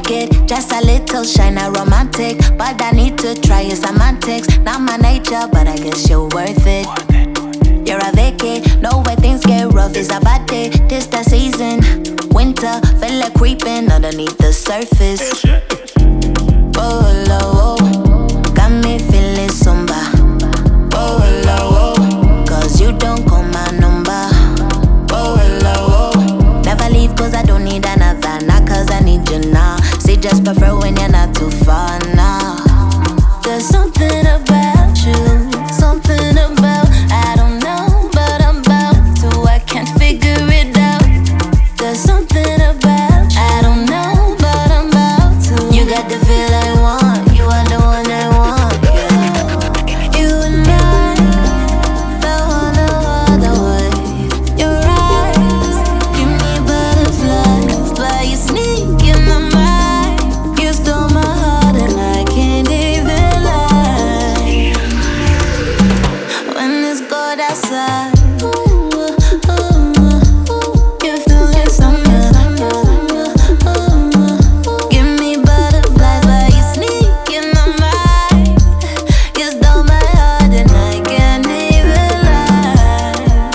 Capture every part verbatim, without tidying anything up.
it, just a little shy, not romantic. But I need to try your semantics. Not my nature, but I guess you're worth it. You're a vacate, know where things get rough, it's a bad day. This the season, winter, feel like creeping underneath the surface. Oh, Lord, got me feeling somber. Oh, Lord, cause you don't call my number. Oh, Lord, never leave cause I don't need another. Not cause I need you now. See, just prefer when you're not too far now. There's something about you, something about, I don't know, but I'm about to, I can't figure it out. There's something about you, I don't know, but I'm about to. You got the feel I want, you are the one I want, yeah. You and I, don't wanna other way. Your eyes give me butterflies, why you sneak in my mind. You stole my heart and I can't even lie. When it's cold outside, you feel like summer. Give me butterflies while you sneak in my mind. You stole my heart and I can't even lie.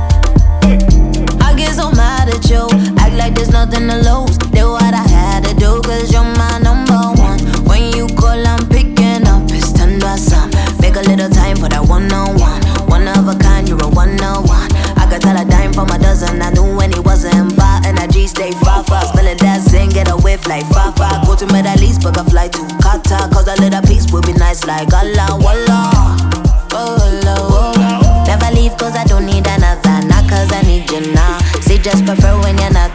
I get so mad at you, act like there's nothing to lose. Do what I had to do, cause you're my number one. When you call, I'm picking up, it's ten by some. Make a little time for that one-on-one. One of a kind, you're a one-on-one. I could tell a dime from a dozen, I knew when he wasn't by. Energy stay far, far, smelling that zing, get a whiff like far, far. Go to Middle East, book a flight to Qatar, cause a little piece would be nice like Allah, wallah. Oh, Lord, never leave cause I don't need another. Not cause I need you now. See, just prefer when you're not